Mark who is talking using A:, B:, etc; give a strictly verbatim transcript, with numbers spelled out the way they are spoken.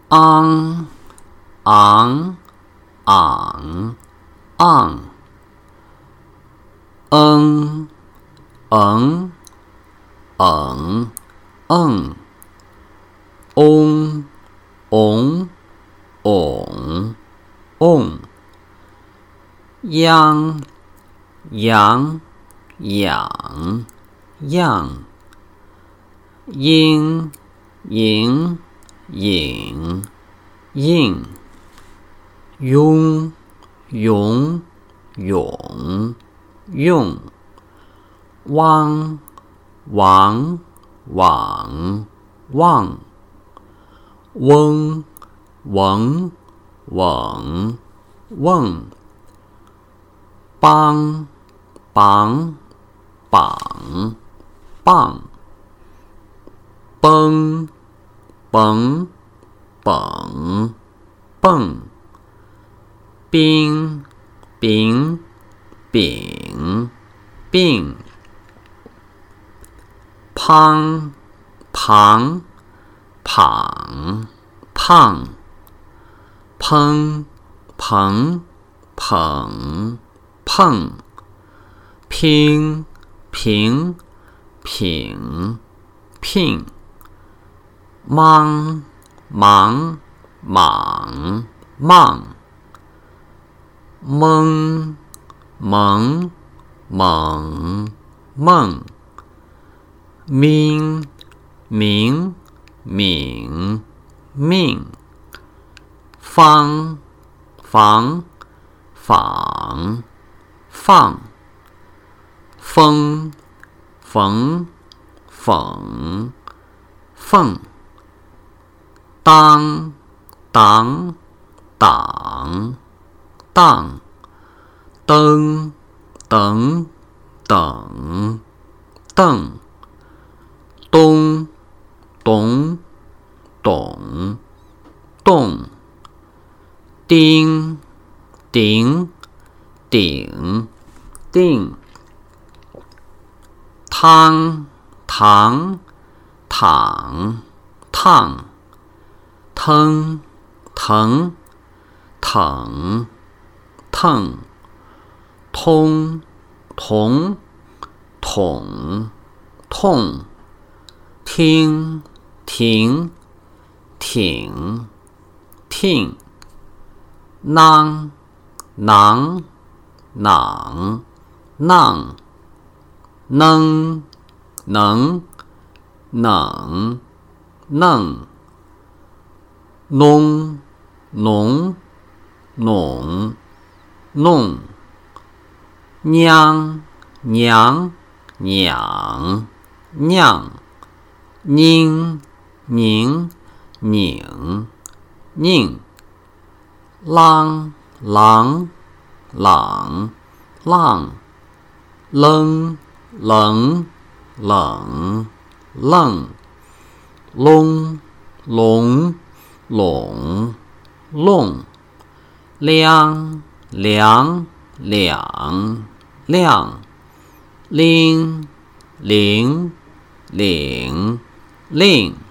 A: 昂昂昂昂，嗯嗯嗯嗯，嗡嗡嗡嗡，央央痒痒，嘤嘤嘤嘤，拥拥涌涌，汪汪汪汪，嗡嗡嗡嗡，梆梆梆梆，蹦蹦蹦蹦，冰冰饼饼，胖胖胖胖，砰砰砰砰，拼拼品品，忙忙莽莽，蒙蒙蒙蒙，明明明命，方方仿放，风缝缝缝，当当当当，噔噔噔噔，咚咚咚咚，叮叮顶定，汤糖躺烫，腾腾腾腾，通彤统痛，听停挺听，囊囊囊囊，能能能弄，弄弄弄弄，娘娘娘娘，宁宁拧拧，啷啷啷啷，冷冷冷愣，隆隆隆隆，亮亮亮亮，铃铃铃铃。